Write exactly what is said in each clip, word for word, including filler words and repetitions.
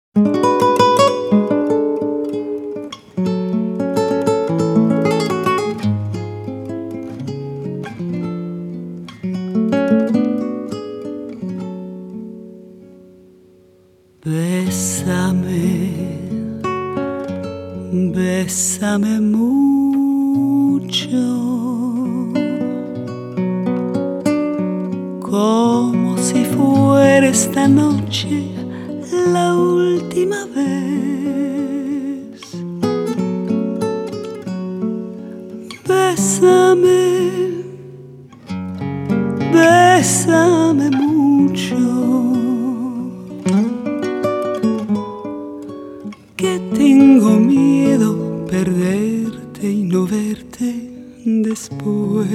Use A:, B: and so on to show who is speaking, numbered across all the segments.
A: Bésame, bésame mucho, como si fuera esta noche la última vez. Bésame, bésame mucho, que tengo miedo perderte y no verte después.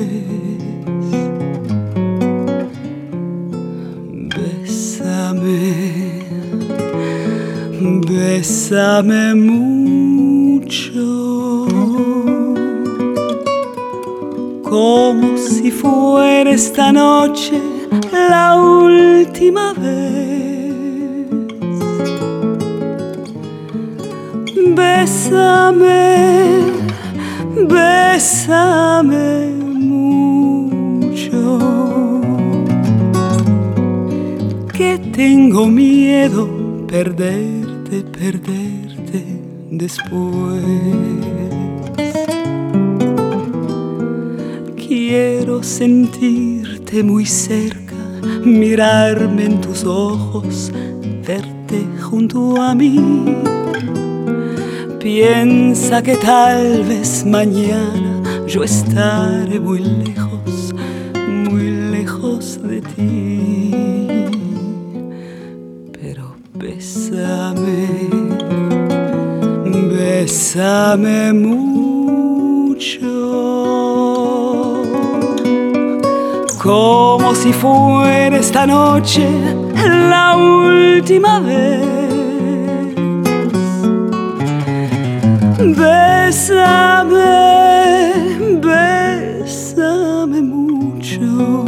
A: Bésame, bésame mucho, como si fuera esta noche la última vez. Bésame, bésame mucho, que tengo miedo perderte, perderte después. Quiero sentirte muy cerca, mirarme en tus ojos, verte junto a mí. Piensa que tal vez mañana yo estaré muy lejos, muy lejos de ti. Pero bésame, bésame mucho, como si fuera esta noche la última vez. Bésame, bésame mucho,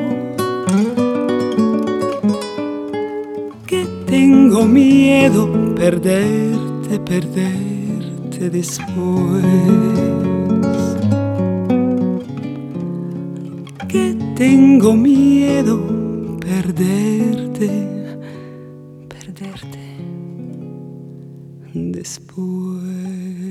A: que tengo miedo perderte, perderte después. Que tengo miedo perderte, perderte después.